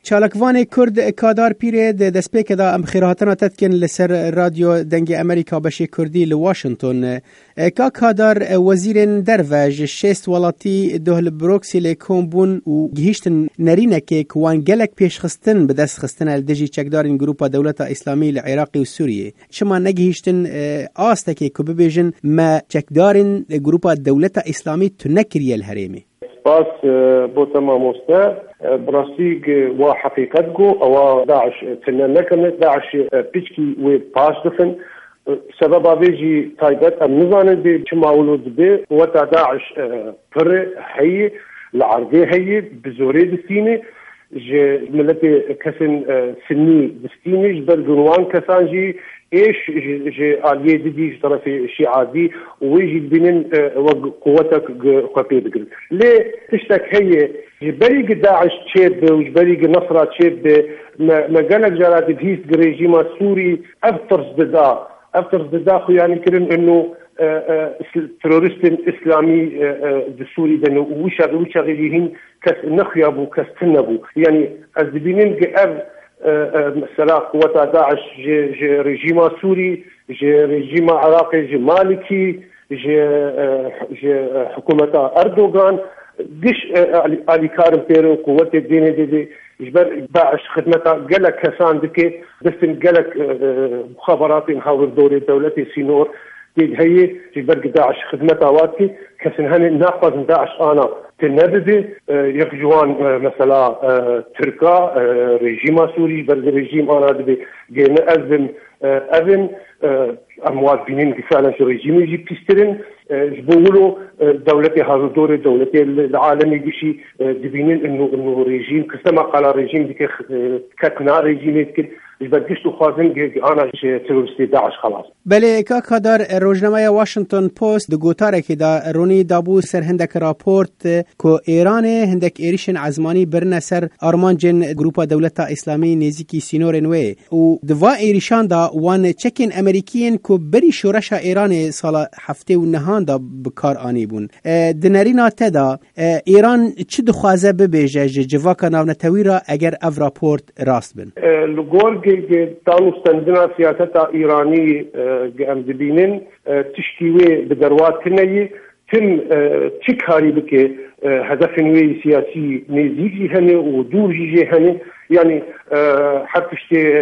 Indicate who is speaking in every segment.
Speaker 1: چالکوان کرد کادار پیره دسپیک دا ام خیراتنا تدکن لسر رادیو دنگ امریکا بشی کردی لواشنطن کا کادار وزیر دروژ شست ولاتی دوهل بروکسیل کومبون و گهیشتن نرینه کوان گلک پیش خستن به دست خستن الدجی چکدارین گروپا دولت اسلامی لعراق و سوریه شما نگهیشتن آستکی که ببیجن ما چکدارین گروپا دولت اسلامی تنکریه الهریمی
Speaker 2: باس بو تمام مستا براسيق وحقيقتكو او داعش تننكن داعش بيشكي وباس دفن سبب بيجي تايبت النظام دي كما ولود بي وتا داعش فر هي العرضيه هي بزوري دستيني ملتي كسن سني دستيني برجوان كسانجي ايش جي عليه دي طرف الشيعة دي ويجي بينن قوتك قبيل ليه تشتك هي جبري داعش تشيب وجبري نصرة تشيب ما قالك جرات بهيس ريجيم السوري افترس بدا يعني كرن انه تروريست اسلامي السوري ده وش غيرين كس نخيبو كس تنبو يعني الزبينين مثلا قوة داعش جي رجيم سوري جي رجيم عراقي جي مالكي جي حكومة أردوغان ديش علي كارم بيرو قوة الدين دي جبر داعش خدمتها قالك كسان دكي بس قالك مخابرات نحاول دوري الدولة سينور هي جبر داعش خدمتها واتي كسن هني ناقض داعش أنا تنبذي يخجوان مثلا تركا رجيم سوري برد رجيم أنا دبي جينا أذن أموات بينين فعلا شو رجيم يجي بتسترن جبولو دولتي هذا دور دولتي العالمي بشي دبينين إنه رجيم كسما قال رجيم ديك كتنا رجيم يتكل بديش تخازن أنا تروریستی داعش خلاص.
Speaker 1: بله که کدار روزنامه واشنطن پست دگوتاره که دا رونی دابو سر هندک راپورت که ایران هندک ایریشن عزمانی برن سر آرمانجن گروپا دولت اسلامی نزیکی سینور نوی و دوا ایریشان دا وان چکین امریکیین که بری شورش ایران سال هفته و نهان دا بکار آنی بون. دنرینا تدا ایران چه دخوازه ببیجه جواکا ناونتویرا اگر اف راپورت راست بن؟
Speaker 2: تانو استندنا سياسة إيرانية قام دبينين تشكيوي بدروات كنية تم تشكاري بك هدف نوي سياسي نزيجي هني ودور جيجي هني يعني حتى شتي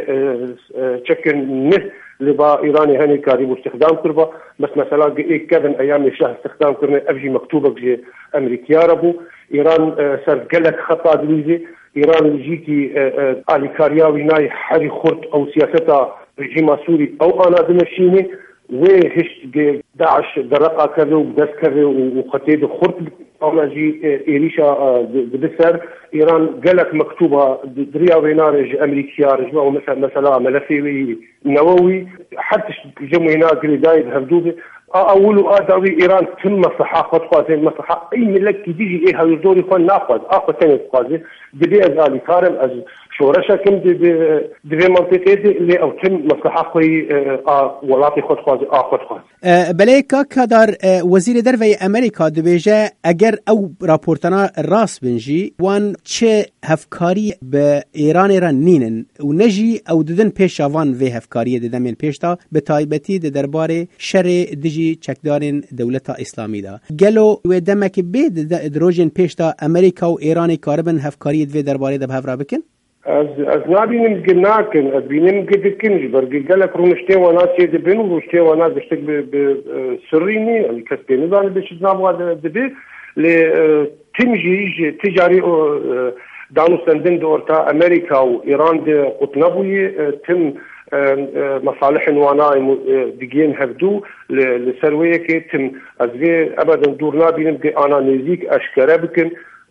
Speaker 2: تشكن نه لبا إيراني هني كاري باستخدام كربا بس مثلا كذا أيام الشهر استخدام كرنا أبجي مكتوبة جي أمريكيا ربو إيران سر قلق خطا دليزي إيران جيتي على كارياوي ناي حري خرط أو سياستها رجيم سوري أو أنا دمشيني وهش داعش درقة كذا ودس كذا وقتيد خرط أنا جي إيريشا بسر إيران قالك مكتوبة دريا وينارج أمريكيا رجمة مثلا ملفي نووي حتى جمو هنا قريدايد هردوده أولو آداوي إيران تم مصلحة خطوة مصلحة أي ملك تيجي إيه هيزوري خون ناقض أخو تاني قاضي دبي أزالي كارم أز شورشة كم دبي منطقة اللي أو تم مصلحة خوي ولاتي خطوة خطوة.
Speaker 1: بليكا كدار وزير دروي أمريكا دبيجا أجر أو رابورتنا راس بنجي وان چه هفكاري بإيران رنينن ونجي أو ددن بيشافان في هفكارية ددمين بيشتا بتايبتي درباري شر دجي چکدارین دولت اسلامی دا گلو و دمک بید دروجن پیشتا امریکا و ایران کاربن هفکاری دوی درباره ده هفرا بکن؟
Speaker 2: از نابینم گناکن از بینم گدکنج برگی گلک رونشته و ناس یه دبین و رونشته و ناس بشتک بسرینی یعنی کس بینیدان بشید نابوا دبی لی تمجیج تجاری دانو سندن دورتا امریکا و ایران ده قطنبوی تم مصالح وانا دقين هبدو لسرويه كي تم ازغي ابدا دورنا بينم انا نزيك اشكره بكن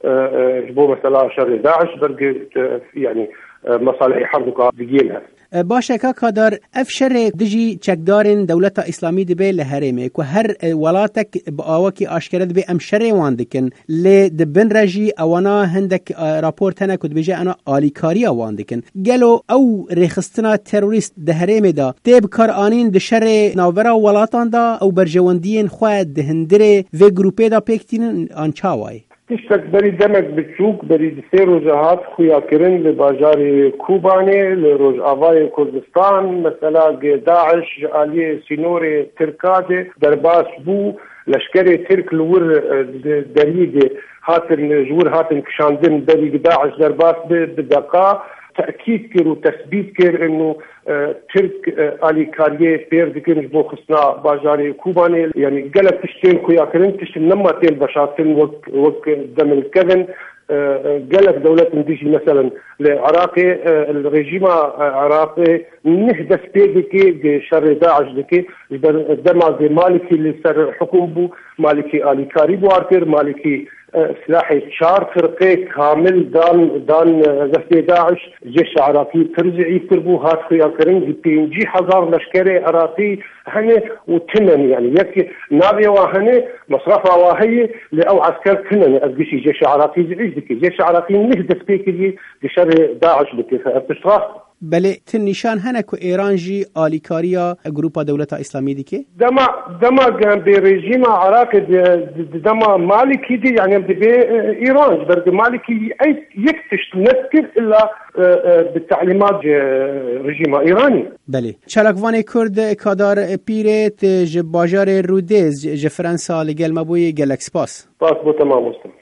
Speaker 2: جبو مثلا شر داعش برق يعني مصالح حربك دقينها
Speaker 1: باشه که کدار افشر دجی چکدارین دولت اسلامی دبی لهرمه که هر ولاتک با آوکی آشکرد به امشره واندکن لی دبن رجی اوانا هندک راپورت هنه کد بجه انا آلیکاری واندکن گلو او رخستنا تروریست دهرمه دا تیب کار آنین دشر ناورا ولاتان دا او برجواندین خواه دهندره و گروپه دا پیکتین آنچاوای
Speaker 2: تشتك بري دمك بتشوك بري دسير وجهات خويا كرن لباجار كوباني لروج آفاي كردستان مثلا داعش آلية سينوري تركادي درباس بو لشكري ترك الور دريد هاتن جور هاتن كشاندن بري داعش درباس بدقاء تأكيد كر وتثبيت كر انه ترك آلي كاريه بير دكنج بو خصنا باجاري كوباني يعني قلب تشتين كويا كرن تشتين لما تين بشاتين وك دم الكذن قلب دولة نديجي مثلا لعراقي الرجيم عراقي نهدف بيدكي شر داعش دكي دما زي مالكي اللي سر حكم بو مالكي آلي كاري بو عركر مالكي سلاحي شار فرقي كامل دان زفتي داعش جيش عراقي ترجعي تربو هات خويا كرنج بينجي حزار لشكري عراقي هني وتنن يعني يك نابي وهني مصرف واهي لأو عسكر تنن أزقشي جيش عراقي زعيش دكي جيش عراقي نهدف بيكي بشر داعش دكي فبتشراف
Speaker 1: بله تنشان هنكو ایران جی آلیکاریا گروپا دولت اسلامی دیگه
Speaker 2: دما جنب رژیم عراق دما مالكي دي يعني بإيران برد مالكي أي يكتشت نذكر إلا بالتعليمات رژیم ایرانی.
Speaker 1: بله چالکوان کرد کادار پیرت جباجار رودز جفرنسا لگل مبوی گلکسپاس
Speaker 2: باس بو تمام مستم